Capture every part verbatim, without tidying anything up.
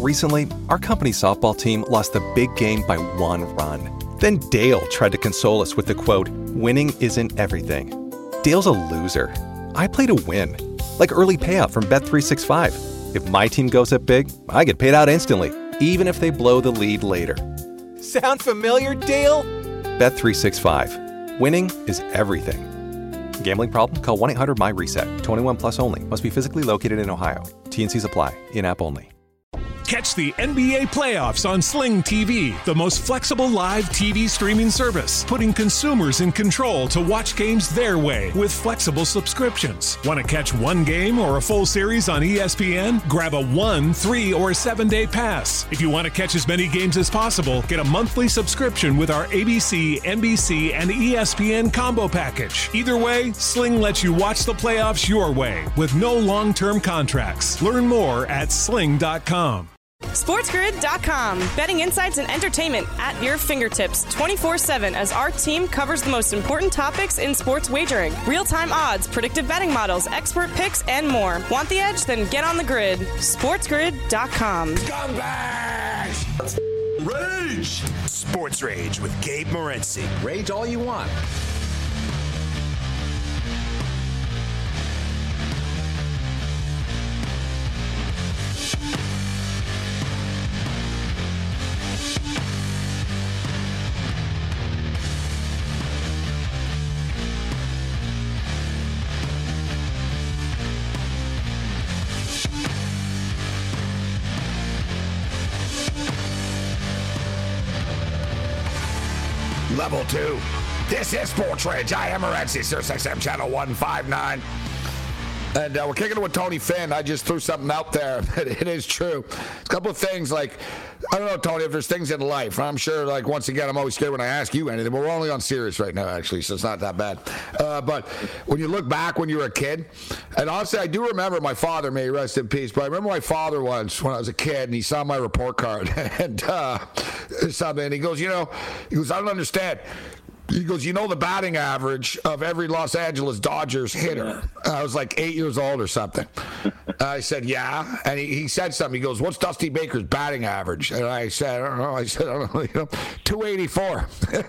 Recently, our company softball team lost the big game by one run. Then Dale tried to console us with the quote, "Winning isn't everything." Dale's a loser. I play to win. Like early payout from Bet three sixty-five. If my team goes up big, I get paid out instantly, even if they blow the lead later. Sound familiar, Dale? Bet three sixty-five. Winning is everything. Gambling problem? Call one eight hundred M Y reset. twenty-one plus only. Must be physically located in Ohio. T N Cs apply. In-app only. Catch the N B A playoffs on Sling T V, the most flexible live T V streaming service, putting consumers in control to watch games their way with flexible subscriptions. Want to catch one game or a full series on E S P N? Grab a one, three, or seven-day pass. If you want to catch as many games as possible, get a monthly subscription with our A B C, N B C, and E S P N combo package. Either way, Sling lets you watch the playoffs your way with no long-term contracts. Learn more at sling dot com. SportsGrid dot com. Betting insights and entertainment at your fingertips twenty-four seven as our team covers the most important topics in sports wagering. Real-time odds, predictive betting models, expert picks, and more. Want the edge? Then get on the grid. SportsGrid dot com. Scumbags! Rage! Sports Rage with Gabe Morency. Rage all you want. Level two. This is Sports Rage. I am Morency, Sirius X M Channel one fifty-nine. And uh, we're kicking it with Tony Finn. I just threw something out there. It is true. A couple of things, like, I don't know, Tony, if there's things in life. I'm sure, like, once again, I'm always scared when I ask you anything. But we're only on Sirius right now, actually, so it's not that bad. Uh, but when you look back when you were a kid, and honestly, I do remember my father, may he rest in peace, but I remember my father once when I was a kid, and he saw my report card. and uh, something, and he goes, you know, he goes, I don't understand. He goes, you know the batting average of every Los Angeles Dodgers hitter? I was like eight years old or something. I said, yeah. And he, he said something. He goes, what's Dusty Baker's batting average? And I said, I don't know. I said, I don't know, you know, two eighty-four.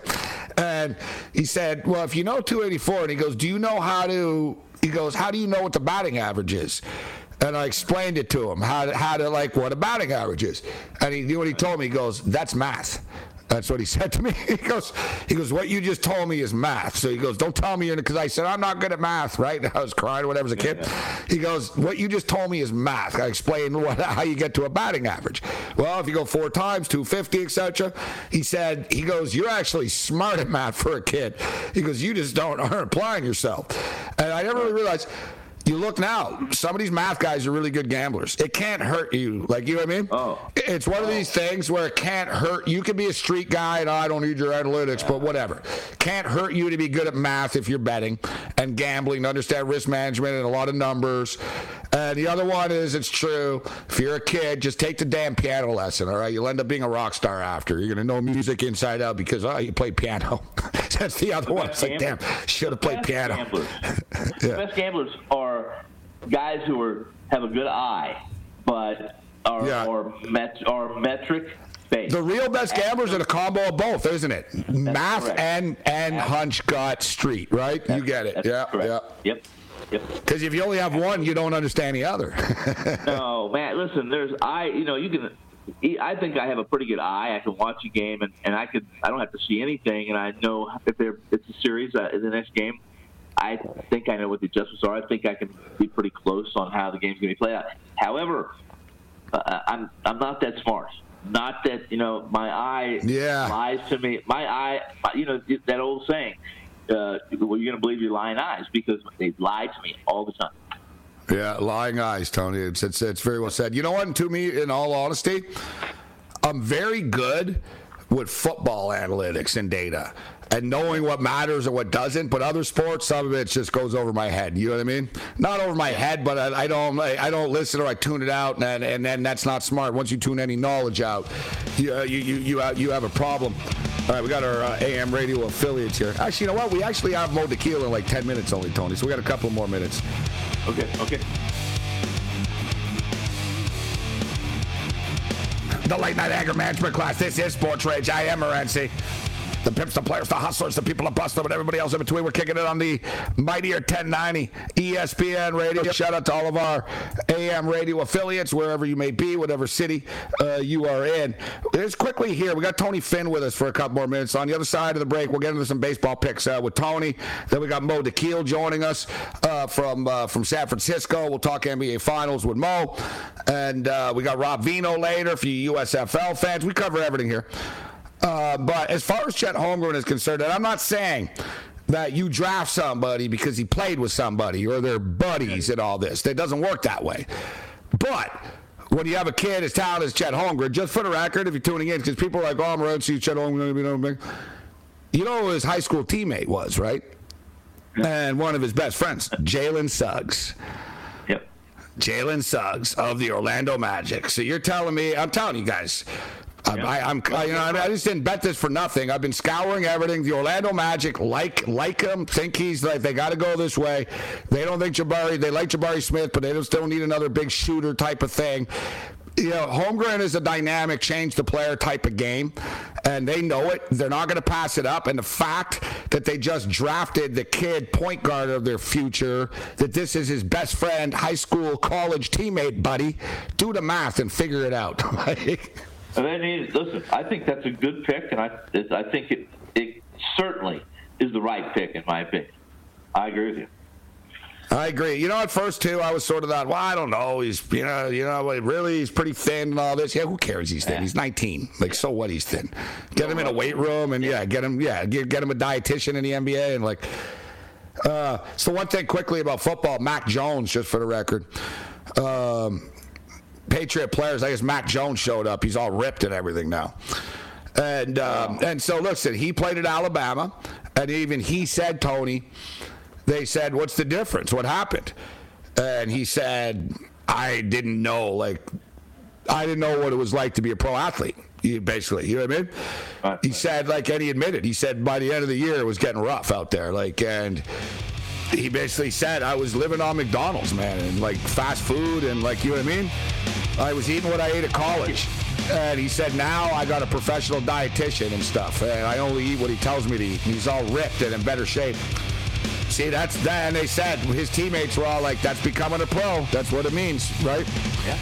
And he said, well, if you know two eighty-four, and he goes, do you know how to, he goes, how do you know what the batting average is? And I explained it to him, how to, how to like, what a batting average is. And he knew what he told me. He goes, that's math. That's what he said to me. He goes, he goes, what you just told me is math. So he goes, don't tell me you're, because I said, I'm not good at math, right? I was crying or whatever as a kid. He goes, what you just told me is math. I explained what, how you get to a batting average. Well, if you go four times, two fifty, et cetera. He said, he goes, you're actually smart at math for a kid. He goes, you just don't aren't applying yourself. And I never really realized. You look now, some of these math guys are really good gamblers. It can't hurt you. Like, you know what I mean? Oh. It's one of these things where it can't hurt. You can be a street guy, and oh, I don't need your analytics, but whatever. Can't hurt you to be good at math if you're betting and gambling, to understand risk management and a lot of numbers. And the other one is, it's true, if you're a kid, just take the damn piano lesson, all right? You'll end up being a rock star after. You're going to know music inside out because, oh, you play piano. That's the other the one. It's like, damn, should have played piano. Gamblers. yeah. The best gamblers are guys who are have a good eye, but are, yeah. are, met, are metric based. The real best gamblers are the combo of both, isn't it? That's Math correct. and and Math. hunch, gut, street, right? That's, you get it. Yeah, correct. yeah. Yep. Yep. Because if you only have one, you don't understand the other. No, man. Listen, there's I. You know, you can. I think I have a pretty good eye. I can watch a game, and, and I could. I don't have to see anything, and I know if there it's a series uh, in the next game. I think I know what the adjustments are. I think I can be pretty close on how the game's going to be played out. However, uh, I'm I'm not that smart. Not that you know my eye yeah. lies to me. My eye, my, you know that old saying. Uh, well, you're going to believe your lying eyes because they lie to me all the time. Yeah, lying eyes, Tony. It's, it's it's very well said. You know what? To me, in all honesty, I'm very good with football analytics and data and knowing what matters and what doesn't. But other sports, some of it just goes over my head. You know what I mean? Not over my head, but I, I don't I don't listen or I tune it out, and and then that's not smart. Once you tune any knowledge out, you you you you have, you have a problem. All right, we got our uh, A M radio affiliates here. Actually, you know what? We actually have Mo Tequila in like ten minutes only, Tony. So we got a couple more minutes. Okay, okay. the late night anger management class. This is Sports Rage. I am Morency. The pimps, the players, the hustlers, the people of Buster, and everybody else in between. We're kicking it on the mightier ten ninety E S P N radio. Shout out to all of our A M radio affiliates, wherever you may be, whatever city uh, you are in. Just quickly here, we got Tony Finn with us for a couple more minutes. On the other side of the break, we'll get into some baseball picks uh, with Tony. Then we got Mo DeKeel joining us uh, from uh, from San Francisco. We'll talk N B A Finals with Mo. And uh, we got Rob Vino later for you U S F L fans. We cover everything here. Uh, but as far as Chet Holmgren is concerned, and I'm not saying that you draft somebody because he played with somebody or they're buddies and all this. It doesn't work that way. But when you have a kid as talented as Chet Holmgren, just for the record, if you're tuning in, because people are like, oh, I'm around to see Chet Holmgren. You know, you know who his high school teammate was, right? And one of his best friends, Jalen Suggs. Yep. Jalen Suggs of the Orlando Magic. So you're telling me, I'm telling you guys, I, I, I'm, I, you know, I just didn't bet this for nothing. I've been scouring everything. The Orlando Magic like like him, think he's like they got to go this way. They don't think Jabari. They like Jabari Smith, but they just don't need another big shooter type of thing. You know, Holmgren is a dynamic, change the player type of game, and they know it. They're not going to pass it up. And the fact that they just drafted the kid point guard of their future, that this is his best friend, high school, college teammate, buddy, do the math and figure it out. And then he, listen, I think that's a good pick, and I I think it it certainly is the right pick in my opinion. I agree with you. I agree. You know, at first too, I was sort of that. Well, I don't know. He's you know you know really he's pretty thin and all this. Yeah, who cares? He's thin. Yeah. He's nineteen. Like so what? He's thin. Get him in a weight room and yeah, get him yeah get, get him a dietitian in the N B A and like. Uh, so one thing quickly about football, Mac Jones, just for the record. Um, Patriot players, I guess Mac Jones showed up. He's all ripped and everything now. And um, and so, listen, he played at Alabama, and even he said, Tony, they said, what's the difference? What happened? And he said, I didn't know, like, I didn't know what it was like to be a pro athlete, basically. You know what I mean? Right. He said, like, and he admitted, he said by the end of the year it was getting rough out there. Like, and he basically said, I was living on McDonald's, man, and, like, fast food and, like, you know what I mean? I was eating what I ate at college. And he said, now I got a professional dietitian and stuff. And I only eat what he tells me to eat. He's all ripped and in better shape. See, that's that. And they said, his teammates were all like, that's becoming a pro. That's what it means, right? Yeah.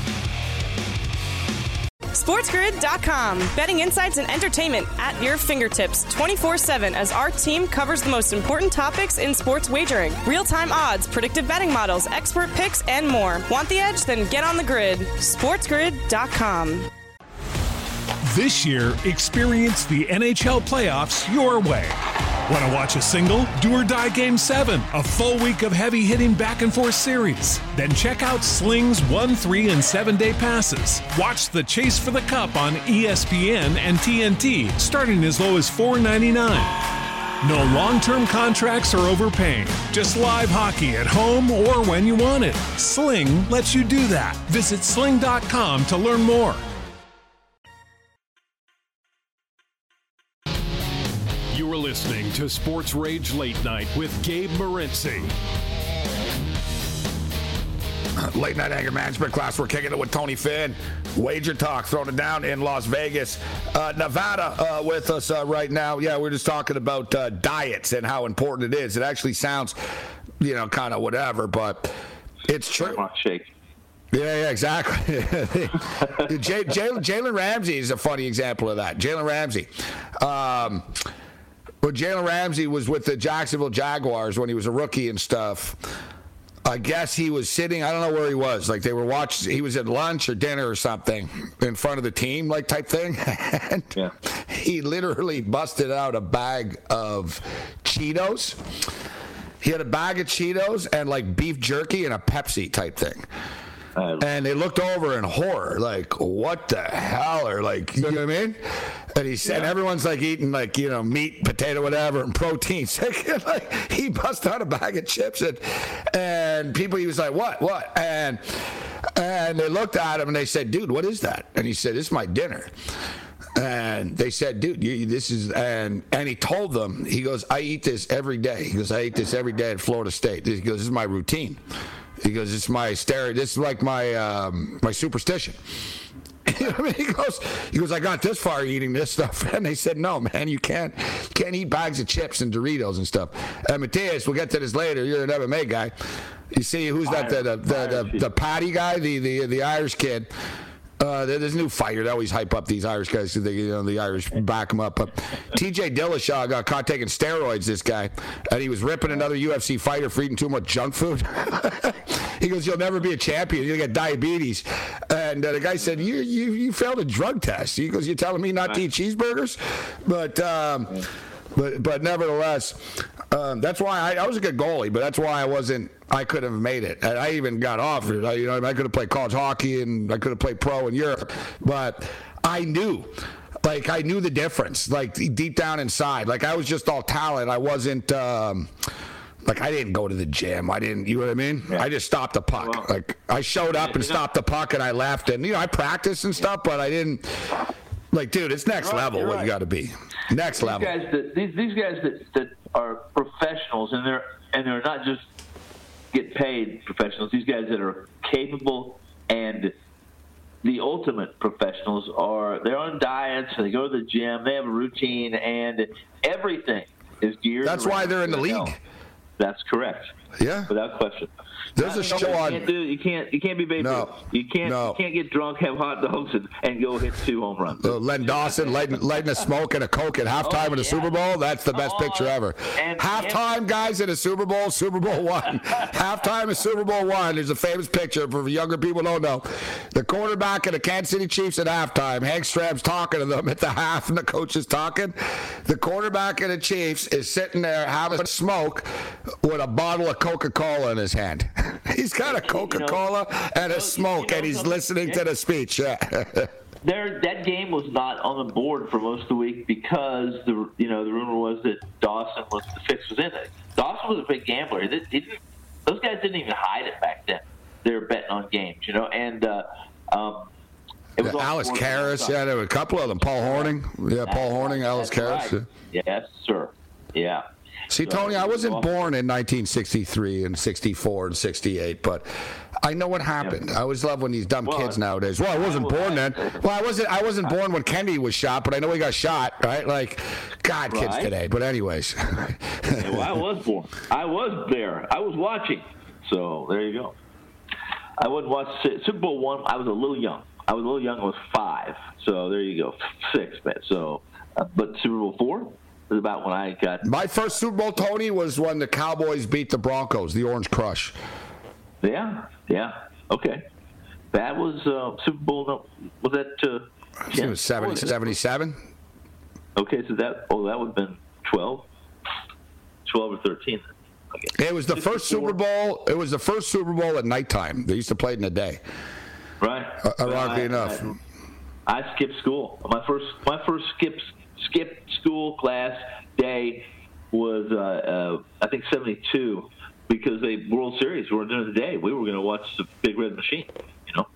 SportsGrid dot com. Betting insights and entertainment at your fingertips twenty-four seven as our team covers the most important topics in sports wagering. Real-time odds, predictive betting models, expert picks, and more. Want the edge? Then get on the grid. SportsGrid dot com. This year, experience the N H L playoffs your way. Want to watch a single? Do or Die Game seven, a full week of heavy-hitting back-and-forth series. Then check out Sling's one, three, and seven-day passes. Watch the Chase for the Cup on E S P N and T N T, starting as low as four ninety-nine. No long-term contracts or overpaying. Just live hockey at home or when you want it. Sling lets you do that. Visit sling dot com to learn more. You are listening to Sports Rage Late Night with Gabe Morency. Late night anger management class. We're kicking it with Tony Finn. Wager talk, throwing it down in Las Vegas, uh, Nevada, uh, with us uh, right now. Yeah, we're just talking about uh, diets and how important it is. It actually sounds, you know, kind of whatever, but it's true. Shake. Yeah, yeah, exactly. J- J- Jalen Ramsey is a funny example of that. Jalen Ramsey. Um, But Jalen Ramsey was with the Jacksonville Jaguars when he was a rookie and stuff. I guess he was sitting, I don't know where he was. Like they were watching, he was at lunch or dinner or something in front of the team, like type thing. And yeah. He literally busted out a bag of Cheetos. He had a bag of Cheetos and like beef jerky and a Pepsi type thing. Uh, and they looked over in horror, like, what the hell? Or like, you know what I mean? And he said, yeah. Everyone's like eating like, you know, meat, potato, whatever, and proteins. Like, he busted out a bag of chips and, and people, he was like, what, what? And, and they looked at him and they said, dude, what is that? And he said, this is my dinner. And they said, dude, you, this is, and and he told them, he goes, I eat this every day. He goes, I eat this every day at Florida State. He goes, this is my routine. He goes, it's my stereo. This is like my um, my superstition. You know what I mean? He goes, he goes, I got this far eating this stuff. And they said, no, man, you can't, you can't eat bags of chips and Doritos and stuff. And Matthias, we'll get to this later. You're an M M A guy. You see, who's that? The the the, the, the Patty guy, the, the the Irish kid. Uh, there's a new fighter. They always hype up these Irish guys. They, you know, the Irish back them up. But T J Dillashaw got caught taking steroids. This guy, and he was ripping another U F C fighter for eating too much junk food. He goes, "You'll never be a champion. You're gonna get diabetes." And uh, the guy said, "You you you failed a drug test." He goes, "You're telling me not to eat cheeseburgers?" But um, but but nevertheless, um, that's why I, I was a good goalie. But that's why I wasn't. I could have made it. And I even got offered. I, you know, I could have played college hockey and I could have played pro in Europe. But I knew, like, I knew the difference, like, deep down inside. Like, I was just all talent. I wasn't, um, like, I didn't go to the gym. I didn't, you know what I mean? Yeah. I just stopped the puck. Well, like, I showed up and stopped the puck and I left. And, you know, I practiced and stuff, but I didn't, like, dude, it's next right, level what right. you got to be. Next these level. Guys that, these, these guys that, that are professionals and they're and they're not just get paid professionals. These guys that are capable and the ultimate professionals are they're on diets, they go to the gym, they have a routine, and everything is geared. That's why they're in the league. Health. That's correct. Yeah, without question. There's a show on. You can't, do, you can't. You can't be Babe no, Ruth. You can't. No. You can't get drunk, have hot dogs, and, and go hit two home runs. Uh, Len Dawson lighting, lighting a smoke and a Coke at halftime oh, in a yeah. Super Bowl. That's the best oh, picture ever. And, halftime, and, guys, in a Super Bowl. Super Bowl one. Halftime is Super Bowl one. There's a famous picture for younger people don't know. The quarterback of the Kansas City Chiefs at halftime. Hank Stram's talking to them at the half, and the coach is talking. The quarterback of the Chiefs is sitting there having a smoke with a bottle of Coca-Cola in his hand. He's got a Coca-Cola you know, and a smoke, you know, and he's listening yeah. to the speech. Yeah. there, that game was not on the board for most of the week because the you know the rumor was that Dawson was the fix was in it. Dawson was a big gambler. He didn't, those guys didn't even hide it back then. They were betting on games, you know, and uh, um, it was yeah, Alice Karras. Yeah, there were a couple of them. Paul Horning. Yeah, Paul That's Horning, right. Alice Karras. Right. Yeah. Yes, sir. Yeah. See, Tony, I wasn't born in nineteen sixty-three and sixty-four and sixty-eight, but I know what happened. I always love when these dumb well, kids nowadays. Well, I wasn't born then. Well, I wasn't. I wasn't born when Kennedy was shot, but I know he got shot, right? Like, God, right. kids today. But anyways, yeah, well, I was born. I was there. I was watching. So there you go. I wouldn't watch Super Bowl one. I was a little young. I was a little young. I was five. So there you go. Six, man. So, uh, but Super Bowl four. Was about when I got my first Super Bowl, Tony, was when the Cowboys beat the Broncos, the Orange Crush. Yeah, yeah, okay. That was uh, Super Bowl. Was that? Uh, I think it was seventy, seventy-seven. Okay, so that oh, that would have been twelve, twelve or thirteen. Okay. It was the first Super Bowl. It was the first Super Bowl at nighttime. They used to play it in the day. Right. Uh, ironically I, enough, I, I skipped school. My first, my first skips. Skipped school class day was uh, uh, I think seventy-two because the World Series were during the day. We were going to watch the Big Red Machine, you know.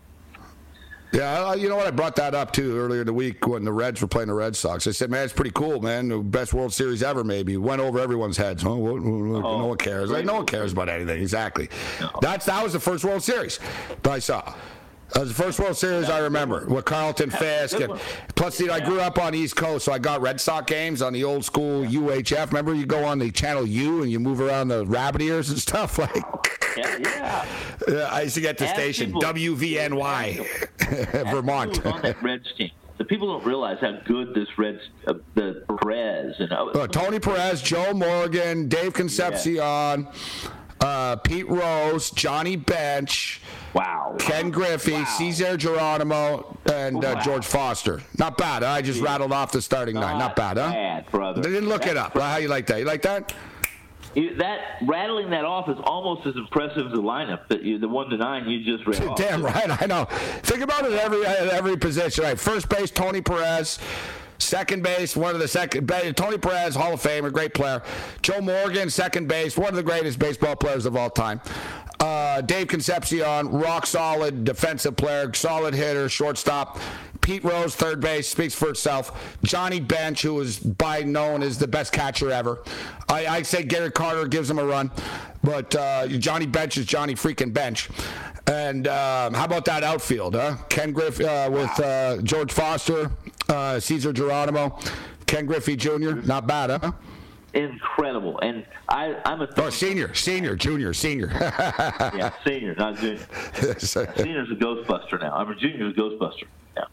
Yeah, you know what? I brought that up too earlier in the week when the Reds were playing the Red Sox. I said, "Man, it's pretty cool, man. The best World Series ever, maybe." Went over everyone's heads. Oh, well, oh, no one cares. Like, no one cares about anything. Exactly. No. That's that was the first World Series that I saw. That was the first World Series I remember with Carlton Fisk. And plus, you know, I grew up on the East Coast, so I got Red Sox games on the old school U H F. Remember, you go on the channel U and you move around the rabbit ears and stuff like. Yeah, yeah. yeah I used to get the Ask station people, W V N Y, Vermont. On that Reds team. The people don't realize how good this Reds, uh, the Perez and uh, uh, Tony Perez, Joe Morgan, Dave Concepcion, yeah. uh, Pete Rose, Johnny Bench. Wow. Ken Griffey, wow. Cesar Geronimo, and uh, wow. George Foster. Not bad. Huh? I just yeah. rattled off the starting nine. Not, Not bad, huh? Bad, brother. They didn't look That's it up. How you like that? You like that? You, that rattling that off is almost as impressive as the lineup that you, the one to nine you just read. off. Damn right, I know. Think about it at every at every position. Right, first base, Tony Perez. Second base, one of the second Tony Perez, Hall of Famer, great player. Joe Morgan, second base, one of the greatest baseball players of all time. Uh, Dave Concepcion, rock solid defensive player, solid hitter, shortstop. Pete Rose, third base, speaks for itself. Johnny Bench, who is by known as the best catcher ever. I, I say Gary Carter gives him a run, but uh, Johnny Bench is Johnny freaking Bench. And um, how about that outfield, huh? Ken Griffey uh, with uh, George Foster, uh, Cesar Geronimo, Ken Griffey Junior Not bad, huh? Incredible. And I, I'm a... Oh, senior, senior, junior, senior. Yeah, senior, not junior. Senior's a Ghostbuster now. I'm a junior's a Ghostbuster now.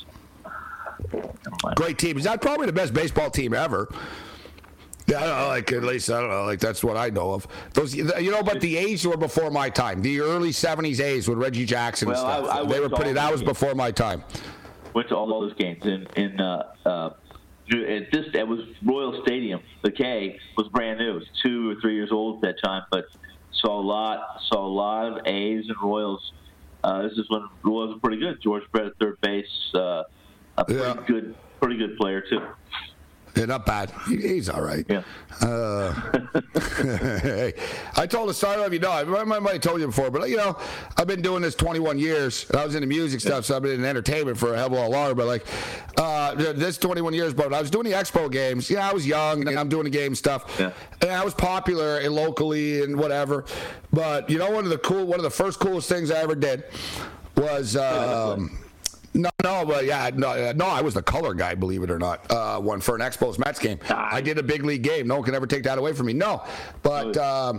Yes. Great team. Is that probably the best baseball team ever? Yeah, I don't know, like at least I don't know, like that's what I know of. Those, you know, but the A's were before my time. The early seventies A's with Reggie Jackson well, and stuff. I, I they were pretty. That was games. before my time. Went to all those games in in uh, uh, it just it was Royal Stadium. The K was brand new. It was two or three years old at that time, but saw a lot saw a lot of A's and Royals. Uh, this is when Royals were pretty good. George Brett at third base, uh, a pretty Yeah. good pretty good player too. Yeah, not bad. He, he's all right. Yeah. Uh, hey, I told a story. I don't know if you know. I might might have told you before, but you know, I've been doing this twenty-one years. I was into music stuff, so I've been in entertainment for a hell of a lot longer. But like, uh, this twenty-one years. But I was doing the Expo games. Yeah, I was young, and I'm doing the game stuff. Yeah. And I was popular and locally and whatever. But you know, one of the cool, one of the first coolest things I ever did was. Um, No, no, but yeah, no, no, I was the color guy, believe it or not. Uh, one for an Expos Mets game. I did a big league game. No one can ever take that away from me. No, but um,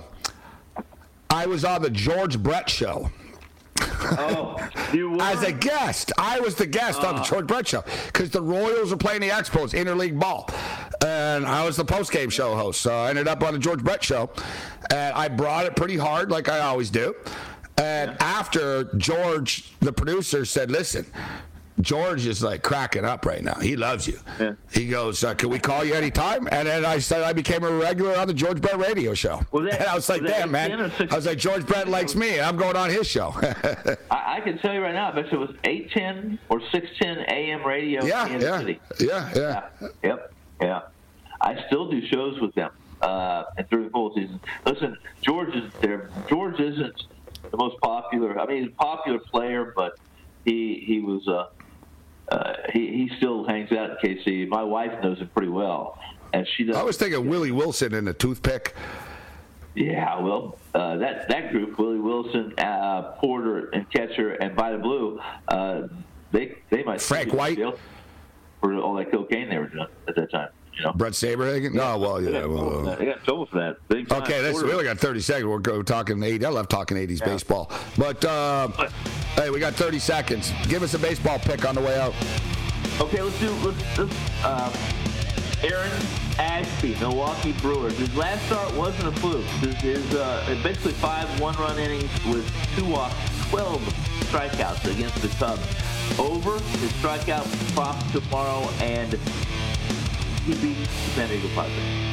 I was on the George Brett show. Oh, you were? As a guest. I was the guest uh. on the George Brett show because the Royals were playing the Expos, interleague ball. And I was the post-game show host. So I ended up on the George Brett show. And I brought it pretty hard like I always do. And yeah. after George, the producer, said, listen, George is like cracking up right now. He loves you. Yeah. He goes, uh, can we call you anytime? And then I said I became a regular on the George Brett radio show. Was that, and I was like, was damn, man. I was like, George Brett likes me. I'm going on his show. I, I can tell you right now, I bet it was eight ten or six ten A M radio yeah, in yeah, the city. Yeah, yeah, yeah. Yep, yeah. I still do shows with them uh, during the full season. Listen, George is there. George isn't the most popular. I mean, he's a popular player, but he he was uh, uh, he he still hangs out at K C. My wife knows him pretty well, and she does. I was thinking yeah. Willie Wilson in the toothpick. Yeah, well, uh, that that group, Willie Wilson, uh, Porter, and Catcher, and Vita Blue, uh, they they might Frank White for all that cocaine they were doing at that time. You know? Brett Saberhagen? No, oh, well, yeah. Well, they got trouble for that. Big okay, that's, we only got thirty seconds. We're go, talking eighties. I love talking eighties yeah. baseball. But, uh, but, hey, we got thirty seconds. Give us a baseball pick on the way out. Okay, let's do let's, let's uh, Aaron Ashby, Milwaukee Brewers. His last start wasn't a fluke. His, his uh, basically five one-run innings with two walks, twelve strikeouts against the Cubs. Over his strikeout prop tomorrow, and he beat the San Diego Padres.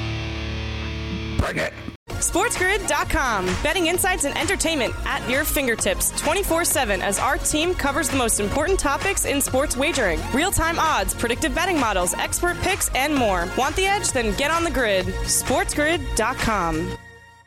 Bring it. SportsGrid dot com. Betting insights and entertainment at your fingertips twenty-four seven as our team covers the most important topics in sports wagering. Real-time odds, predictive betting models, expert picks, and more. Want the edge? Then get on the grid. SportsGrid dot com.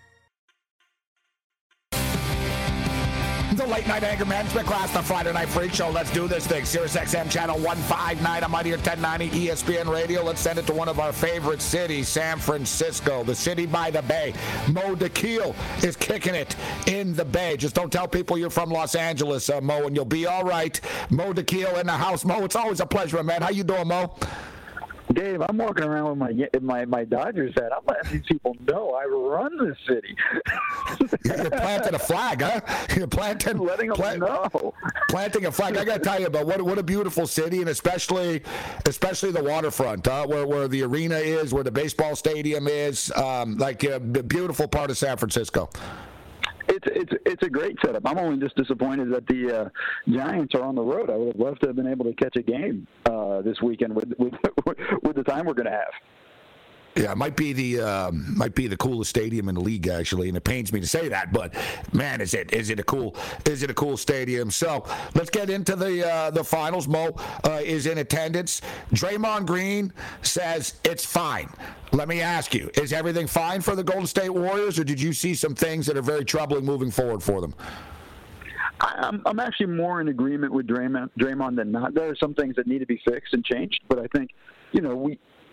The late night anger management class, the Friday Night Freak Show. Let's do this thing. Sirius X M channel one fifty-nine. I'm out here ten ninety E S P N Radio. Let's send it to one of our favorite cities, San Francisco, the city by the bay. Mo DeKeel is kicking it in the bay. Just don't tell people you're from Los Angeles, uh, Mo, and you'll be all right. Mo DeKeel in the house. Mo, it's always a pleasure, man. How you doing, Mo? Dave, I'm walking around with my my my Dodgers hat. I'm letting these people know I run this city. You're planting a flag, huh? You're planting, letting them plant, know. Planting a flag. I got to tell you about what what a beautiful city, and especially especially the waterfront, huh? Where where the arena is, where the baseball stadium is, um, like a beautiful part of San Francisco. It's it's it's a great setup. I'm only just disappointed that the uh, Giants are on the road. I would have loved to have been able to catch a game uh, this weekend with with with the time we're going to have. Yeah, it might be the um, might be the coolest stadium in the league, actually, and it pains me to say that, but man, is it is it a cool is it a cool stadium? So let's get into the uh, the finals. Mo uh, is in attendance. Draymond Green says it's fine. Let me ask you: is everything fine for the Golden State Warriors, or did you see some things that are very troubling moving forward for them? I'm, I'm actually more in agreement with Draymond, Draymond than not. There are some things that need to be fixed and changed, but I think, you know, we.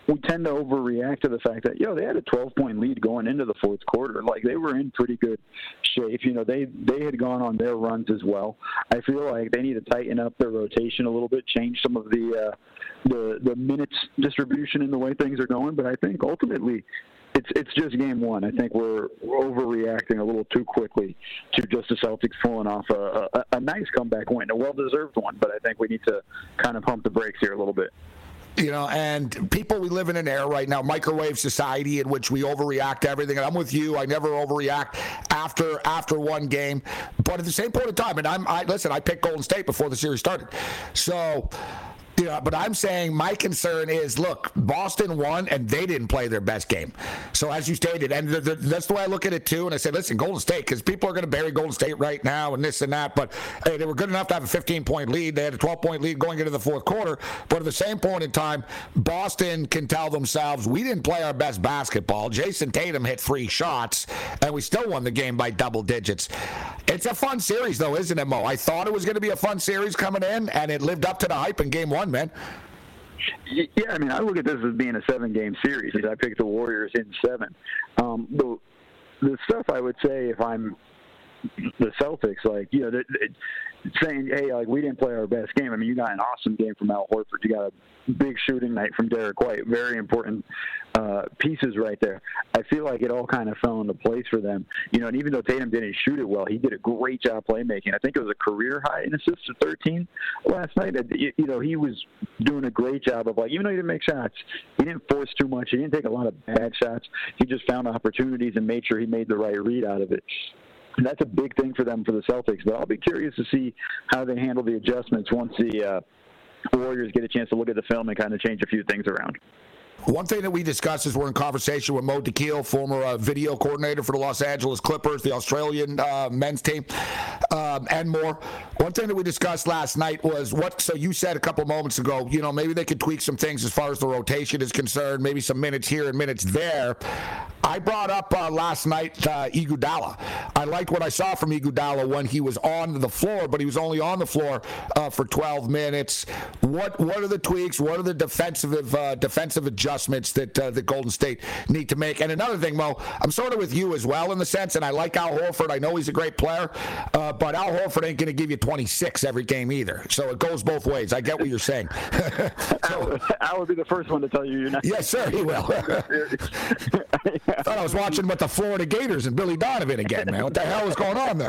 we tend to overreact to the fact that, yo, they had a twelve-point lead going into the fourth quarter. Like, they were in pretty good shape. You know, they, they had gone on their runs as well. I feel like they need to tighten up their rotation a little bit, change some of the uh, the, the minutes distribution in the way things are going. But I think ultimately it's it's just game one. I think we're overreacting a little too quickly to just the Celtics pulling off a, a, a nice comeback win, a well-deserved one. But I think we need to kind of pump the brakes here a little bit. You know, and people, we live in an era right now, microwave society, in which we overreact to everything. And I'm with you. I never overreact after after one game. But at the same point in time, and I'm, I listen, I picked Golden State before the series started. So, yeah, but I'm saying my concern is, look, Boston won, and they didn't play their best game. So as you stated, and the, the, that's the way I look at it too. And I said, listen, Golden State, because people are going to bury Golden State right now and this and that. But hey, they were good enough to have a fifteen-point lead. They had a twelve-point lead going into the fourth quarter. But at the same point in time, Boston can tell themselves, we didn't play our best basketball. Jason Tatum hit three shots, and we still won the game by double digits. It's a fun series, though, isn't it, Mo? I thought it was going to be a fun series coming in, and it lived up to the hype in game one, man. Yeah, I mean, I look at this as being a seven-game series, as I picked the Warriors in seven. Um, the, the stuff I would say if I'm the Celtics, like, you know, they're, they're saying, hey, like, we didn't play our best game. I mean, you got an awesome game from Al Horford. You got a big shooting night from Derek White. Very important uh, pieces right there. I feel like it all kind of fell into place for them. You know, and even though Tatum didn't shoot it well, he did a great job playmaking. I think it was a career high in assists of thirteen last night. You know, he was doing a great job of, like, even though he didn't make shots, he didn't force too much. He didn't take a lot of bad shots. He just found opportunities and made sure he made the right read out of it. And that's a big thing for them, for the Celtics. But I'll be curious to see how they handle the adjustments once the uh, Warriors get a chance to look at the film and kind of change a few things around. One thing that we discussed is we're in conversation with Mo Dakhil, former uh, video coordinator for the Los Angeles Clippers, the Australian uh, men's team, um, and more. One thing that we discussed last night was what, so you said a couple moments ago, you know, maybe they could tweak some things as far as the rotation is concerned, maybe some minutes here and minutes there. I brought up uh, last night uh, Iguodala. I liked what I saw from Iguodala when he was on the floor, but he was only on the floor uh, for twelve minutes. What what are the tweaks? What are the defensive uh, defensive adjustments that uh, the Golden State need to make? And another thing, Mo, I'm sort of with you as well in the sense, and I like Al Horford. I know he's a great player, uh, but Al Horford ain't going to give you twenty-six every game either. So it goes both ways. I get what you're saying. so, I would be the first one to tell you you're not. Yes, sir, he will. I thought I was watching with the Florida Gators and Billy Donovan again, man. What the hell is going on there?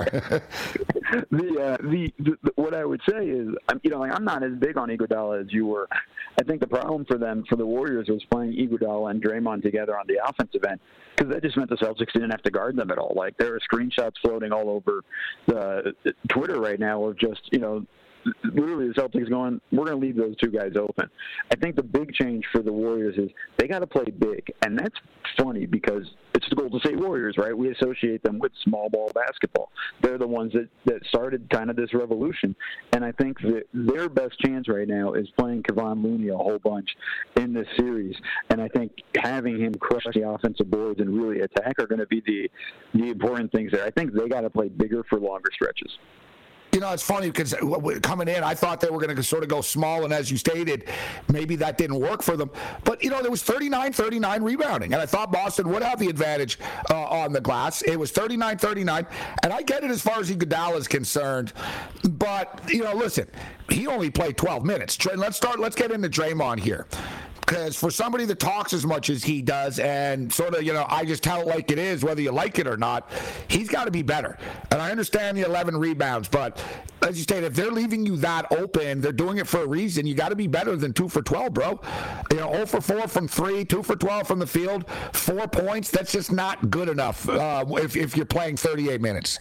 the, uh, the, the what I would say is, you know, like, I'm not as big on Iguodala as you were. I think the problem for them, for the Warriors, was playing Iguodala and Draymond together on the offensive end, because that just meant the Celtics didn't have to guard them at all. Like, there are screenshots floating all over the Twitter right now of just, you know, literally the Celtics going, we're going to leave those two guys open. I think the big change for the Warriors is they got to play big. And that's funny because it's the Golden State Warriors, right? We associate them with small ball basketball. They're the ones that, that started kind of this revolution. And I think that their best chance right now is playing Kevon Looney a whole bunch in this series. And I think having him crush the offensive boards and really attack are going to be the, the important things there. I think they got to play bigger for longer stretches. You know, it's funny because coming in, I thought they were going to sort of go small, and as you stated, maybe that didn't work for them. But, you know, there was thirty-nine thirty-nine rebounding, and I thought Boston would have the advantage uh, on the glass. It was thirty-nine thirty-nine, and I get it as far as Iguodala is concerned. But, you know, listen, he only played twelve minutes. Let's start. Let's get into Draymond here. Because for somebody that talks as much as he does and sort of, you know, I just tell it like it is, whether you like it or not, he's got to be better. And I understand the eleven rebounds, but as you stated, if they're leaving you that open, they're doing it for a reason. You got to be better than two for twelve, bro. You know, zero for four from three, two for twelve from the field, four points. That's just not good enough uh, if, if you're playing thirty-eight minutes.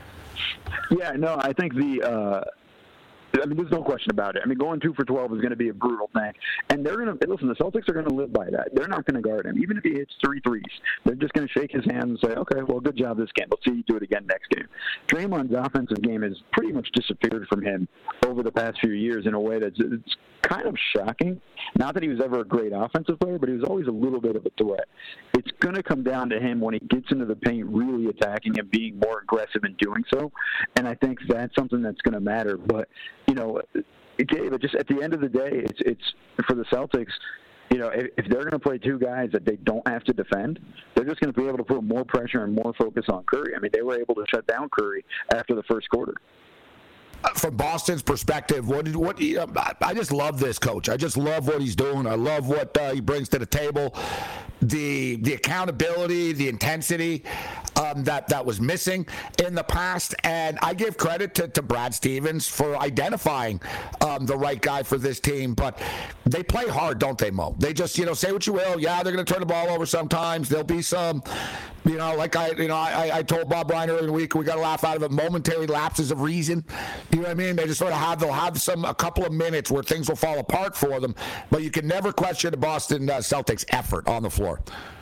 Yeah, no, I think the uh... I mean, there's no question about it. I mean, going two for twelve is going to be a brutal thing. And they're going to, listen, the Celtics are going to live by that. They're not going to guard him. Even if he hits three threes, they're just going to shake his hand and say, okay, well, good job this game. Let's see you do it again next game. Draymond's offensive game has pretty much disappeared from him over the past few years in a way that's it's kind of shocking. Not that he was ever a great offensive player, but he was always a little bit of a threat. It's going to come down to him when he gets into the paint really attacking and being more aggressive in doing so. And I think that's something that's going to matter. But, you know, Gabe, just at the end of the day, it's it's for the Celtics, you know, if, if they're going to play two guys that they don't have to defend, they're just going to be able to put more pressure and more focus on Curry. I mean, they were able to shut down Curry after the first quarter. From Boston's perspective, what did what? You know, I just love this coach. I just love what he's doing. I love what uh, he brings to the table. The the accountability, the intensity um, that that was missing in the past, and I give credit to, to Brad Stevens for identifying um, the right guy for this team. But they play hard, don't they, Mo? They just you know say what you will. Yeah, they're going to turn the ball over sometimes. There'll be some, you know, like I you know I, I told Bob Ryan earlier in the week, we got to laugh out of it. Momentary lapses of reason. You know what I mean? They just sort of have they'll have some a couple of minutes where things will fall apart for them, but you can never question the Boston uh, Celtics' effort on the floor.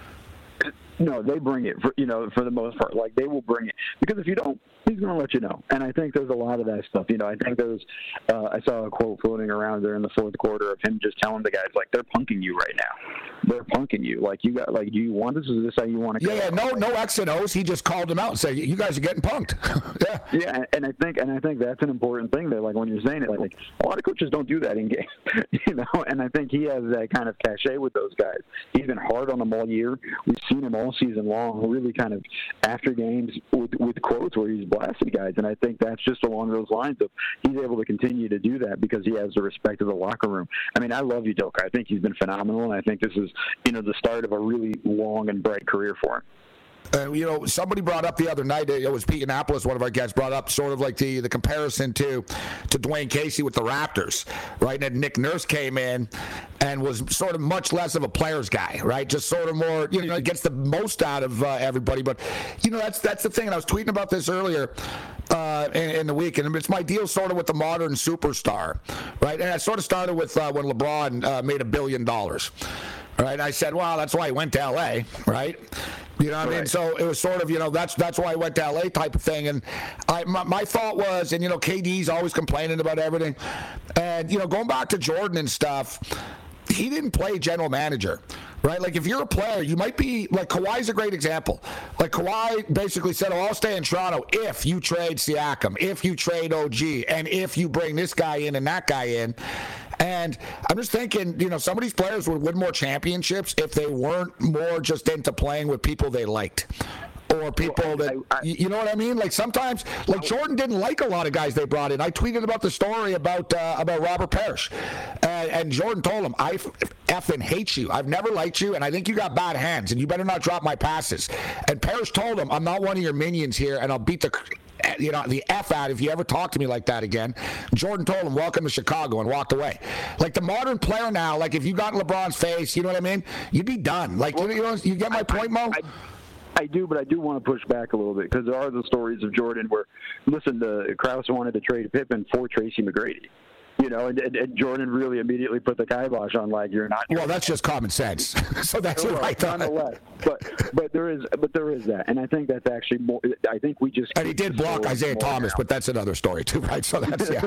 No, they bring it, for, you know, for the most part. Like, they will bring it. Because if you don't, he's going to let you know. And I think there's a lot of that stuff. You know, I think there's, uh, I saw a quote floating around there in the fourth quarter of him just telling the guys, like, they're punking you right now. They're punking you. Like, you got, like, do you want this? Is this how you want to go? Yeah, yeah, no, no X and O's. He just called them out and said, you guys are getting punked. yeah. Yeah, and I think, and I think that's an important thing there. Like, when you're saying it, like, like a lot of coaches don't do that in game, you know, and I think he has that kind of cachet with those guys. He's been hard on them all year. We've seen him all season long, really kind of after games with, with quotes where he's blasted guys. And I think that's just along those lines of he's able to continue to do that because he has the respect of the locker room. I mean, I love Udoka. I think he's been phenomenal, and I think this is, you know, the start of a really long and bright career for him. Uh, you know, somebody brought up the other night, it was Pete Annapolis, one of our guests, brought up sort of like the, the comparison to to Dwayne Casey with the Raptors, right? And Nick Nurse came in and was sort of much less of a player's guy, right? Just sort of more, you know, gets the most out of uh, everybody. But, you know, that's that's the thing. And I was tweeting about this earlier uh, in, in the week, and it's my deal sort of with the modern superstar, right? And I sort of started with uh, when LeBron uh, made a billion dollars. Right, and I said, well, that's why he went to L A, right? You know what right. I mean? So it was sort of, you know, that's that's why I went to L A type of thing. And I, my, my thought was, and, you know, K D's always complaining about everything. And, you know, going back to Jordan and stuff, he didn't play general manager, right? Like, if you're a player, you might be, like, Kawhi's a great example. Like, Kawhi basically said, oh, I'll stay in Toronto if you trade Siakam, if you trade O G, and if you bring this guy in and that guy in. And I'm just thinking, you know, some of these players would win more championships if they weren't more just into playing with people they liked. Or people well, I, that, I, I, you know what I mean? Like, sometimes, like, Jordan didn't like a lot of guys they brought in. I tweeted about the story about uh, about Robert Parrish. Uh, and Jordan told him, I effing hate you. I've never liked you, and I think you got bad hands, and you better not drop my passes. And Parrish told him, I'm not one of your minions here, and I'll beat the... you know, the F out if you ever talk to me like that again. Jordan told him, welcome to Chicago, and walked away. Like, the modern player now, like, if you got in LeBron's face, you know what I mean? You'd be done. Like, well, you know, you get my I, point, Mo? I, I, I do, but I do want to push back a little bit because there are the stories of Jordan where, listen, the Krause wanted to trade Pippen for Tracy McGrady. You know, and, and, and Jordan really immediately put the kibosh on, like, you're not. Well, that's just common sense. so that's well, right. Nonetheless, but but there is but there is that, and I think that's actually more. I think we just. And he did block Isaiah Thomas, now. But that's another story too, right? So that's yeah.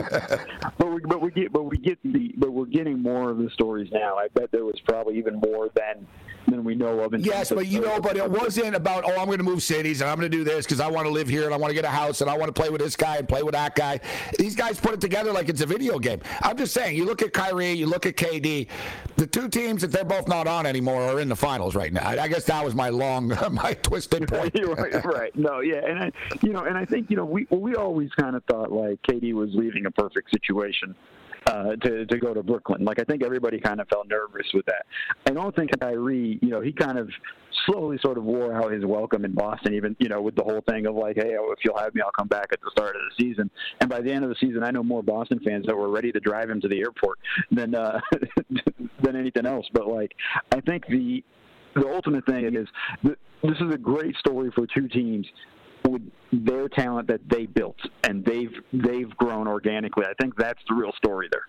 but we but we get but we get the but we're getting more of the stories now. I bet there was probably even more than. than we know of. Yes, but you know, but it wasn't about, oh, I'm going to move cities and I'm going to do this because I want to live here and I want to get a house and I want to play with this guy and play with that guy. These guys put it together like it's a video game. I'm just saying, you look at Kyrie, you look at K D, the two teams that they're both not on anymore are in the finals right now. I guess that was my long, my twisted point. right, right. No, yeah, and I, you know, and I think, you know, we we always kind of thought like K D was leaving a perfect situation. Uh, to to go to Brooklyn. Like, I think everybody kind of felt nervous with that. I don't think Kyrie, you know, he kind of slowly sort of wore out his welcome in Boston, even, you know, with the whole thing of like, hey, if you'll have me, I'll come back at the start of the season. And by the end of the season, I know more Boston fans that were ready to drive him to the airport than uh, than anything else. But, like, I think the the ultimate thing is th- this is a great story for two teams with their talent that they built, and they've they've grown organically. I think that's the real story there.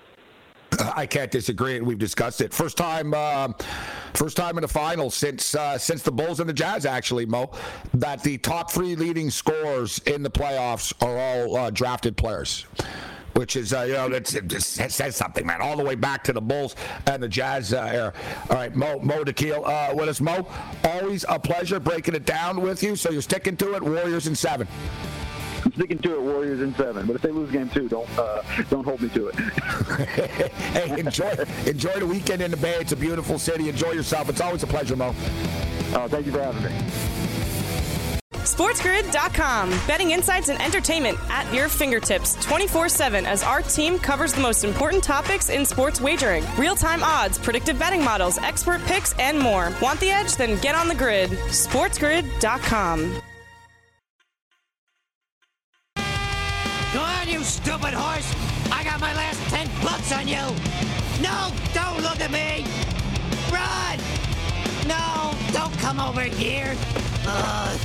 I can't disagree, and we've discussed it. First time, uh, first time in the finals since uh, since the Bulls and the Jazz, actually, Mo, that the top three leading scorers in the playoffs are all uh, drafted players. Which is, uh, you know, that's, it just says something, man, all the way back to the Bulls and the Jazz uh, era. All right, Mo, Mo Dakhil uh, with us. Mo, always a pleasure breaking it down with you. So you're sticking to it, Warriors in seven. sticking to it, Warriors in seven. But if they lose game two, don't uh, don't hold me to it. Hey, enjoy enjoy the weekend in the Bay. It's a beautiful city. Enjoy yourself. It's always a pleasure, Mo. Oh, thank you for having me. SportsGrid dot com. Betting insights and entertainment at your fingertips twenty-four seven as our team covers the most important topics in sports wagering. Real-time odds, predictive betting models, expert picks, and more. Want the edge? Then get on the grid. SportsGrid dot com. Go on, you stupid horse! I got my last ten bucks on you! No, don't look at me! Run! No, don't come over here! Uh,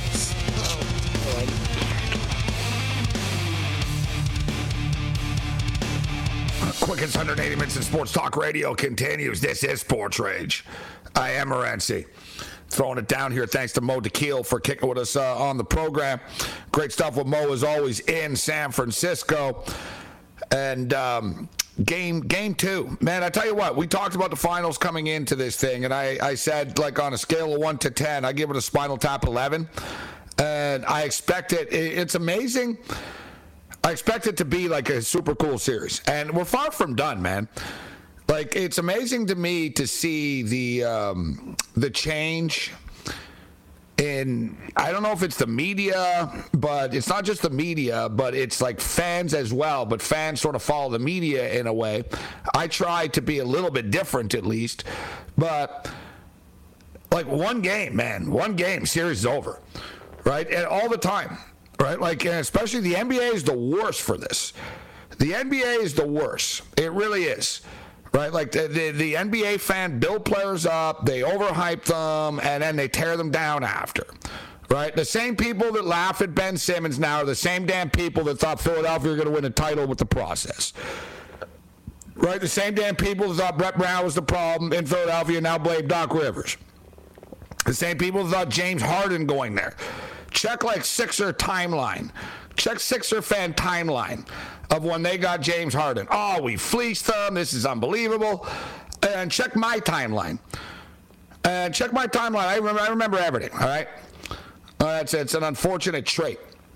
Quickest one hundred eighty minutes in sports talk radio continues. This is Sports Rage. I am Morency. Throwing it down here. Thanks to Mo DeKeel for kicking with us uh, on the program. Great stuff with Mo as always in San Francisco. And um, game game two. Man, I tell you what, we talked about the finals coming into this thing, and I, I said, like, on a scale of one to ten, I give it a Spinal Tap eleven. And I expect it. It's amazing. I expect it to be like a super cool series. And we're far from done, man. Like, it's amazing to me to see the um, the change in, I don't know if it's the media, but it's not just the media, but it's like fans as well. But fans sort of follow the media in a way. I try to be a little bit different at least. But, like, one game, man, one game, series is over, right? And all the time. Right, like, and especially the N B A is the worst for this. The N B A is the worst. It really is. Right, like the, the, the N B A fan build players up, they overhype them, and then they tear them down after. Right, the same people that laugh at Ben Simmons now are the same damn people that thought Philadelphia were going to win a title with the process. Right, the same damn people that thought Brett Brown was the problem in Philadelphia now blame Doc Rivers. The same people that thought James Harden going there. Check like Sixer timeline. Check Sixer fan timeline of when they got James Harden. Oh, we fleeced them. This is unbelievable. And check my timeline. And check my timeline. I remember. I remember everything. All right. Uh, it's it's an unfortunate trait.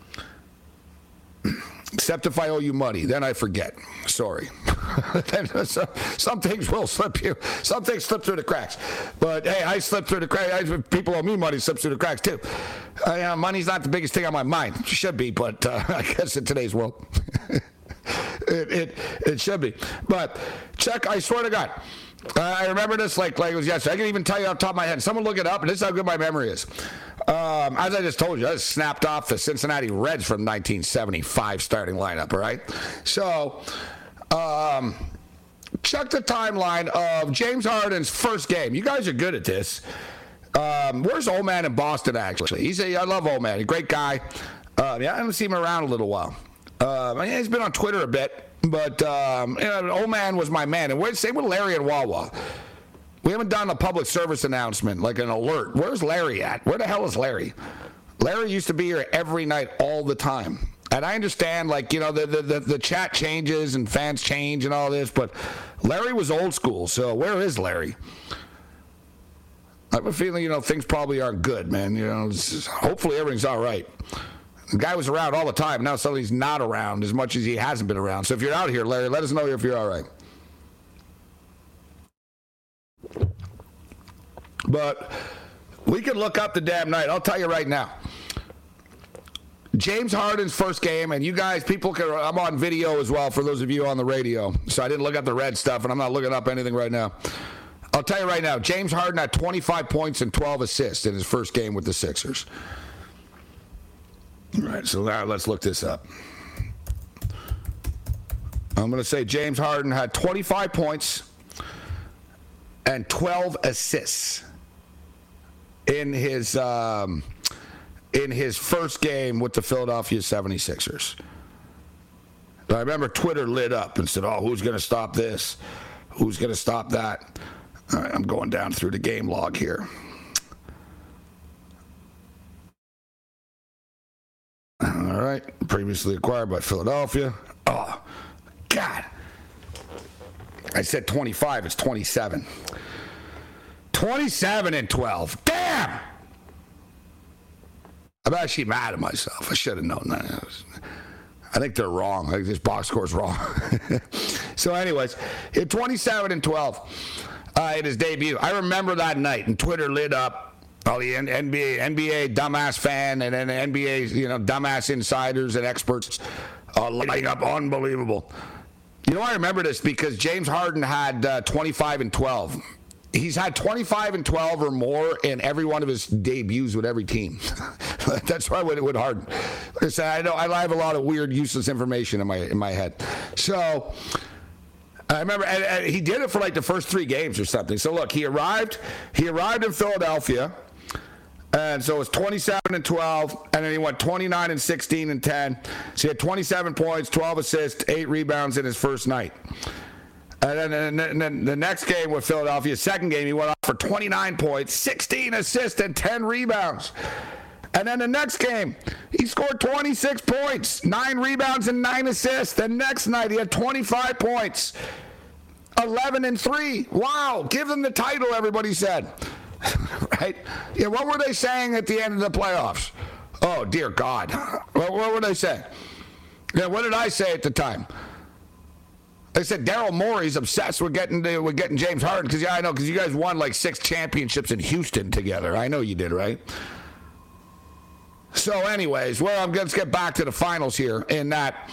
Except if I owe you money, then I forget. Sorry. then, so, some things will slip you. Some things slip through the cracks. But hey, I slip through the cracks. People owe me money, slips through the cracks too. Uh, you know, money's not the biggest thing on my mind. It should be, but uh, I guess in today's world, it, it it should be. But check. I swear to God. Uh, I remember this like, like it was yesterday. I can even tell you off the top of my head. Someone look it up, and this is how good my memory is. Um, as I just told you, I just snapped off the Cincinnati Reds from nineteen seventy-five starting lineup, all right? So, um, check the timeline of James Harden's first game. You guys are good at this. Um, where's Old Man in Boston, actually? He's a, I love Old Man. A great guy. Uh, yeah, I haven't seen him around a little while. Uh, I mean, he's been on Twitter a bit. But um, you know, Old Man was my man. And we're, same with Larry and Wawa. We haven't done a public service announcement, like an alert. Where's Larry at? Where the hell is Larry? Larry used to be here every night, all the time. And I understand, like, you know, the, the, the, the chat changes and fans change and all this, but Larry was old school. So where is Larry? I have a feeling, you know, things probably aren't good, man. You know, just, hopefully everything's all right. The guy was around all the time. Now suddenly he's not around as much as he hasn't been around. So if you're out here, Larry, let us know if you're all right. But we can look up the damn night. I'll tell you right now. James Harden's first game, and you guys, people can, I'm on video as well for those of you on the radio. So I didn't look up the Red stuff, and I'm not looking up anything right now. I'll tell you right now, James Harden had twenty-five points and twelve assists in his first game with the Sixers. All right, so now let's look this up. I'm going to say James Harden had twenty-five points and twelve assists in his um, in his first game with the Philadelphia seventy-sixers. I remember Twitter lit up and said, oh, who's going to stop this? Who's going to stop that? All right, I'm going down through the game log here. All right, previously acquired by Philadelphia. Oh, God. I said twenty-five, it's twenty-seven. twenty-seven and twelve. Damn! I'm actually mad at myself. I should have known that. I think they're wrong. I think this box score's wrong. So anyways, at twenty-seven and twelve uh, in his debut, I remember that night, and Twitter lit up. All the N B A, N B A dumbass fan, and then N B A, you know, dumbass insiders and experts uh, lighting up. Unbelievable. You know, I remember this because James Harden had uh, twenty-five and twelve. He's had twenty-five and twelve or more in every one of his debuts with every team. That's why I went with Harden. Listen, I know I have a lot of weird, useless information in my in my head. So I remember, and, and he did it for like the first three games or something. So look, he arrived. He arrived in Philadelphia, and so it was twenty-seven and twelve, and then he went twenty-nine and sixteen and ten. So he had twenty-seven points, twelve assists, eight rebounds in his first night. And then, and then, and then the next game with Philadelphia, second game, he went off for twenty-nine points, sixteen assists, and ten rebounds. And then the next game, he scored twenty-six points, nine rebounds, and nine assists. The next night, he had twenty-five points, eleven and three. Wow, give them the title, everybody said. Right? Yeah, what were they saying at the end of the playoffs? Oh, dear God. What, what were they saying? Yeah, what did I say at the time? They said Daryl Morey's obsessed with getting the, with getting James Harden because yeah, I know because you guys won like six championships in Houston together. I know you did, right? So, anyways, well, I'm let's get back to the finals here. In that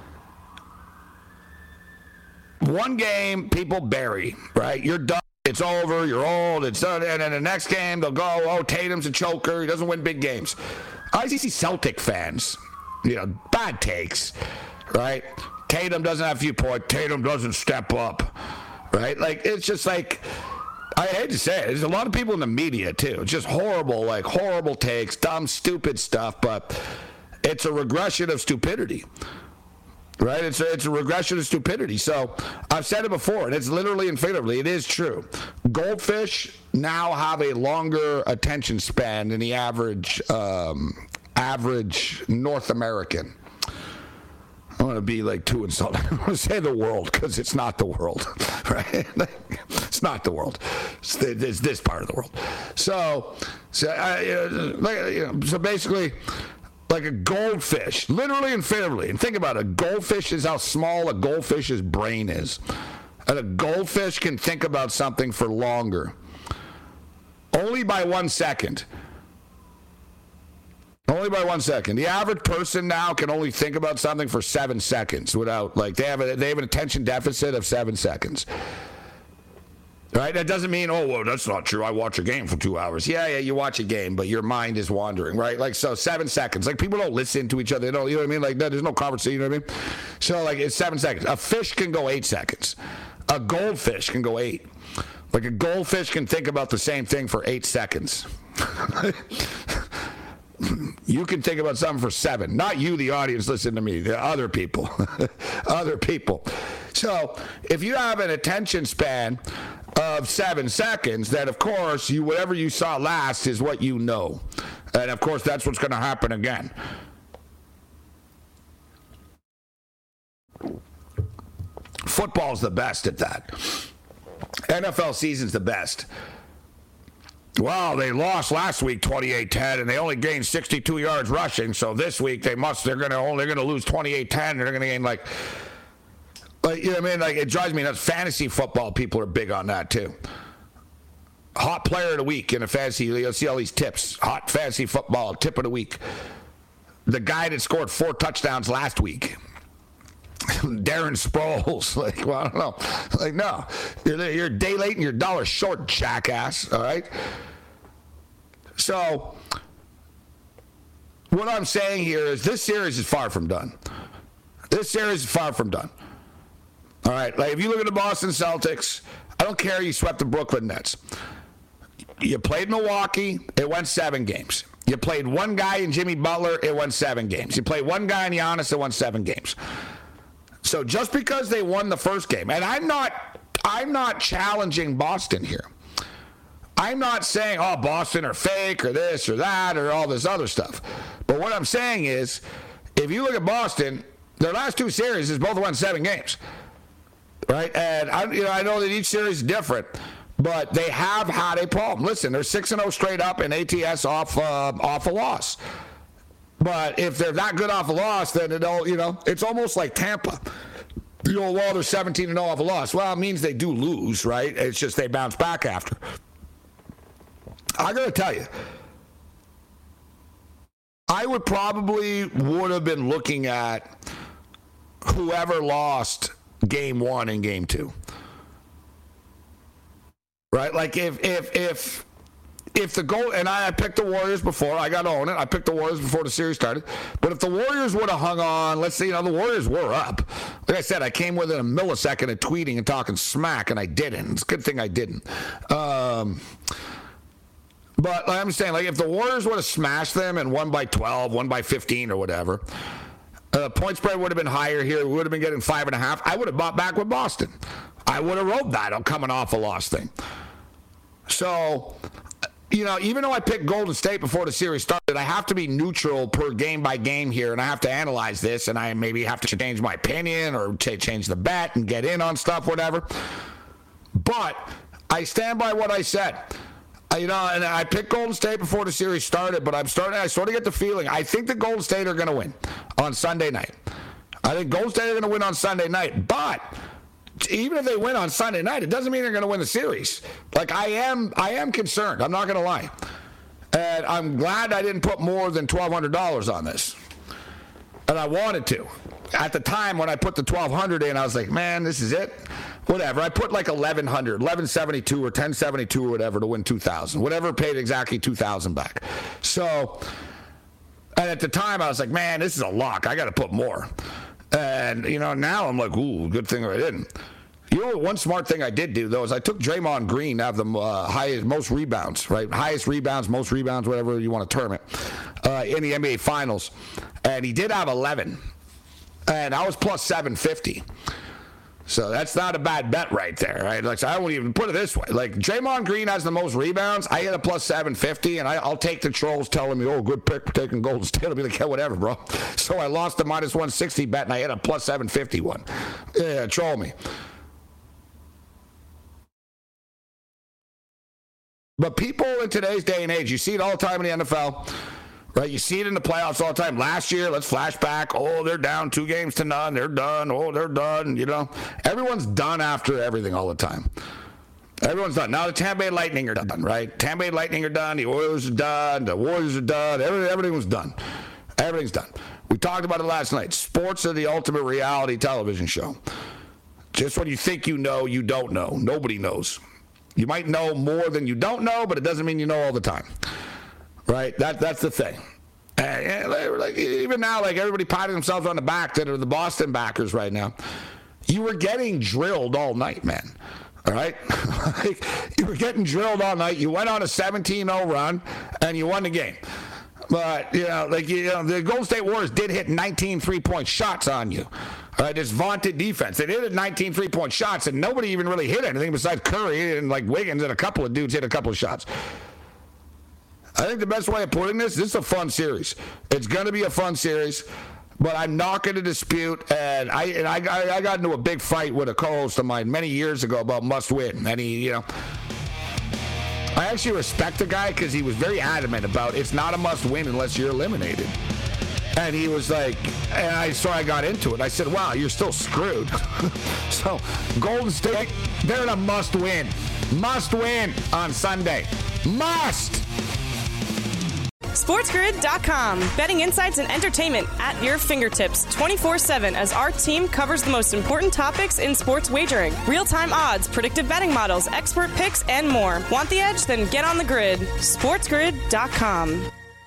one game, people bury, right? You're done. It's over. You're old. It's done. And then the next game, they'll go, "Oh, Tatum's a choker. He doesn't win big games." I see Celtic fans, you know, bad takes, right? Tatum doesn't have a few points. Tatum doesn't step up, right? Like, it's just like, I hate to say it, there's a lot of people in the media, too. It's just horrible, like, horrible takes, dumb, stupid stuff, but it's a regression of stupidity, right? It's a, it's a regression of stupidity. So, I've said it before, and it's literally and figuratively, it is true. Goldfish now have a longer attention span than the average, um, average North American. I want to be like too insulting. I want to say the world because it's not the world, right? It's not the world. It's, the, it's this part of the world. So, so, uh, like, you know, so basically, like a goldfish, literally and figuratively. And think about it. A goldfish is how small a goldfish's brain is. And a goldfish can think about something for longer. Only by one second. Only by one second. The average person now can only think about something for seven seconds without, like, they have a, they have an attention deficit of seven seconds. Right? That doesn't mean, oh, well, that's not true. I watch a game for two hours. Yeah, yeah, you watch a game, but your mind is wandering, right? Like, so seven seconds. Like, people don't listen to each other. They don't, you know what I mean? Like, there's no conversation, you know what I mean? So, like, it's seven seconds. A fish can go eight seconds. A goldfish can go eight. Like, a goldfish can think about the same thing for eight seconds. You can think about something for seven. Not you, the audience, listen to me. The other people. Other people. So if you have an attention span of seven seconds, then, of course, you whatever you saw last is what you know. And, of course, that's what's going to happen again. Football's the best at that. N F L season's the best. Well, they lost last week twenty-eight ten, and they only gained sixty-two yards rushing. So this week they must they're gonna only gonna lose twenty-eight ten. They're gonna gain like, like you know what I mean? Like, it drives me nuts. Fantasy football people are big on that too. Hot player of the week in a fantasy. You'll see all these tips. Hot fantasy football tip of the week. The guy that scored four touchdowns last week. Darren Sproles. Like, well, I don't know. Like, no. You're, you're a day late and you're a dollar short, jackass. All right? So, what I'm saying here is this series is far from done. This series is far from done. All right? Like, if you look at the Boston Celtics, I don't care you swept the Brooklyn Nets. You played Milwaukee, it went seven games. You played one guy in Jimmy Butler, it won seven games. You played one guy in Giannis, it won seven games. So just because they won the first game, and I'm not I'm not challenging Boston here. I'm not saying, oh, Boston are fake or this or that or all this other stuff. But what I'm saying is, if you look at Boston, their last two series has both won seven games. Right? And I, you know, I know that each series is different, but they have had a problem. Listen, they're six and oh straight up and A T S off, uh, off a loss. But if they're that good off a loss, then it'll, you know, it's almost like Tampa. You know, well, they're seventeen and oh off a loss. Well, it means they do lose, right? It's just they bounce back after. I got to tell you, I would probably would have been looking at whoever lost game one and game two. Right? Like if if if if the goal, and I, I picked the Warriors before, I got to own it. I picked the Warriors before the series started. But if the Warriors would have hung on, let's say, you know, the Warriors were up. Like I said, I came within a millisecond of tweeting and talking smack, and I didn't. It's a good thing I didn't. Um, but I'm saying, like, if the Warriors would have smashed them and won by twelve, won by fifteen or whatever, uh, point spread would have been higher here. We would have been getting five and a half. I would have bought back with Boston. I would have rode that on coming off a loss thing. So, you know, even though I picked Golden State before the series started, I have to be neutral per game by game here, and I have to analyze this, and I maybe have to change my opinion or ch- change the bet and get in on stuff, whatever. But I stand by what I said. You know, and I picked Golden State before the series started, but I'm starting. I sort of get the feeling I think the Golden State are going to win on Sunday night. I think Golden State are going to win on Sunday night, but even if they win on Sunday night, it doesn't mean they're going to win the series. Like I am, I am concerned. I'm not going to lie, and I'm glad I didn't put more than twelve hundred dollars on this, and I wanted to. At the time when I put the twelve hundred in, I was like, man, this is it. Whatever. I put like eleven hundred, eleven seventy-two or ten seventy-two or whatever to win two thousand. Whatever paid exactly two thousand back. So, and at the time I was like, man, this is a lock. I got to put more. And, you know, now I'm like, ooh, good thing I didn't. You know, one smart thing I did do, though, is I took Draymond Green to have the uh, highest, most rebounds, right? Highest rebounds, most rebounds, whatever you want to term it, uh, in the N B A Finals. And he did have eleven. And I was plus seven fifty. So that's not a bad bet right there, right? Like, so I won't even put it this way. Like, Draymond Green has the most rebounds. I hit a plus seven fifty, and I, I'll take the trolls telling me, oh, good pick for taking Golden State. I'll be like, yeah, whatever, bro. So I lost the minus one sixty bet, and I hit a plus seven fifty one. Yeah, troll me. But people in today's day and age, you see it all the time in the N F L, right? You see it in the playoffs all the time. Last year, let's flash back. Oh, they're down two games to none. They're done. Oh, they're done. You know, everyone's done after everything all the time. Everyone's done. Now the Tampa Bay Lightning are done, right? Tampa Bay Lightning are done. The Oilers are done. The Warriors are done. Everything, everything was done. Everything's done. We talked about it last night. Sports are the ultimate reality television show. Just when you think you know, you don't know. Nobody knows. You might know more than you don't know, but it doesn't mean you know all the time. Right? That That's the thing. And, and like, even now, like everybody patting themselves on the back that are the Boston backers right now. You were getting drilled all night, man. All right? Like, you were getting drilled all night. You went on a seventeen oh run, and you won the game. But, you know, like, you know, the Golden State Warriors did hit nineteen three-point shots on you. All right, this vaunted defense. They did hit nineteen three-point shots, and nobody even really hit anything besides Curry and, like, Wiggins, and a couple of dudes hit a couple of shots. I think the best way of putting this, this is a fun series. It's going to be a fun series, but I'm not going to dispute. And I and I, I got into a big fight with a co-host of mine many years ago about must win. And he, you know, I actually respect the guy because he was very adamant about it's not a must win unless you're eliminated. And he was like, and I so I got into it. I said, wow, you're still screwed. So Golden State, they're in a must win. Must win on Sunday. Must! SportsGrid dot com. Betting insights and entertainment at your fingertips twenty-four seven as our team covers the most important topics in sports wagering. Real-time odds, predictive betting models, expert picks, and more. Want the edge? Then get on the grid. SportsGrid dot com.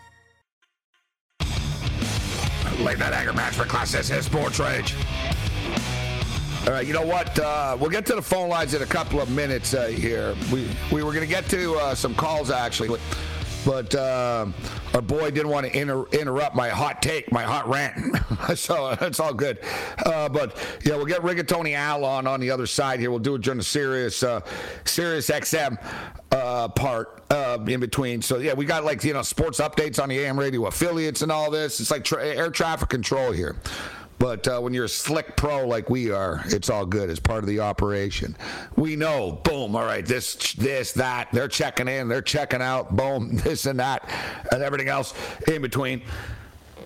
Late night anger match for Class S S Sports Rage. All right, you know what? Uh, we'll get to the phone lines in a couple of minutes uh, here. We we were going to get to uh, some calls, actually. But uh, our boy didn't want to inter- interrupt my hot take, my hot rant. So it's all good. Uh, but, yeah, we'll get Rigatoni Al on on the other side here. We'll do it during the Sirius, uh, Sirius X M uh, part uh, in between. So, yeah, we got, like, you know, sports updates on the A M radio affiliates and all this. It's like tra- air traffic control here. But uh, when you're a slick pro like we are, it's all good. It's part of the operation. We know, boom, all right, this, this, that. They're checking in. They're checking out. Boom, this and that, and everything else in between.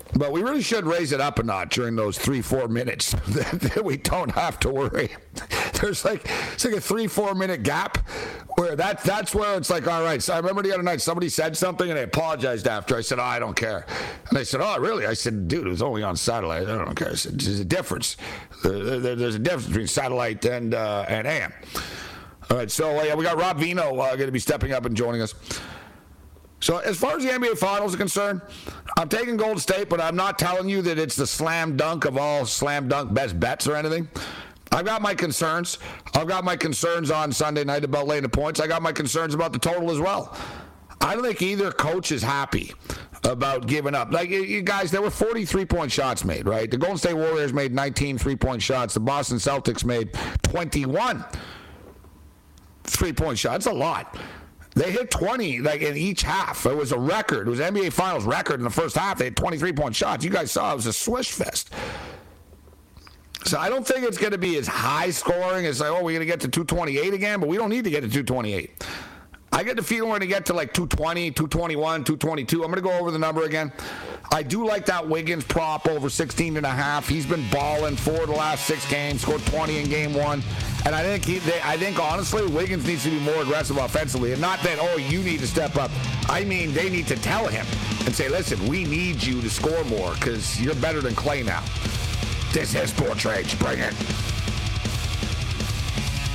But we really should raise it up a notch during those three, four minutes that we don't have to worry. There's like it's like a three, four minute gap where that that's where it's like, all right. So I remember the other night somebody said something and I apologized after. I said, oh, I don't care. And they said, oh, really? I said, dude, it was only on satellite. I don't care. I said, there's a difference. There, there, there's a difference between satellite and uh, and A M. All right, so uh, yeah, we got Rob Vino uh, going to be stepping up and joining us. So as far as the N B A Finals are concerned, I'm taking Golden State, but I'm not telling you that it's the slam dunk of all slam dunk best bets or anything. I've got my concerns. I've got my concerns on Sunday night about laying the points. I got my concerns about the total as well. I don't think either coach is happy about giving up. Like, you guys, there were forty three-point shots made, right? The Golden State Warriors made nineteen three-point shots. The Boston Celtics made twenty-one three-point shots. That's a lot. They hit twenty, like, in each half. It was a record. It was an N B A Finals record in the first half. They had twenty-three point shots. You guys saw it was a swish fest. So I don't think it's going to be as high scoring as, like, oh, we're going to get to two twenty-eight again, but we don't need to get to two twenty-eight. I get the feeling we're going to get to, like, two twenty, two twenty-one, two twenty-two. I'm going to go over the number again. I do like that Wiggins prop over sixteen and a half. He's been balling for the last six games, scored twenty in game one. And I think, he, they, I think honestly, Wiggins needs to be more aggressive offensively. And not that, oh, you need to step up. I mean, they need to tell him and say, listen, we need you to score more because you're better than Clay now. This is Sports Rage. Bring it.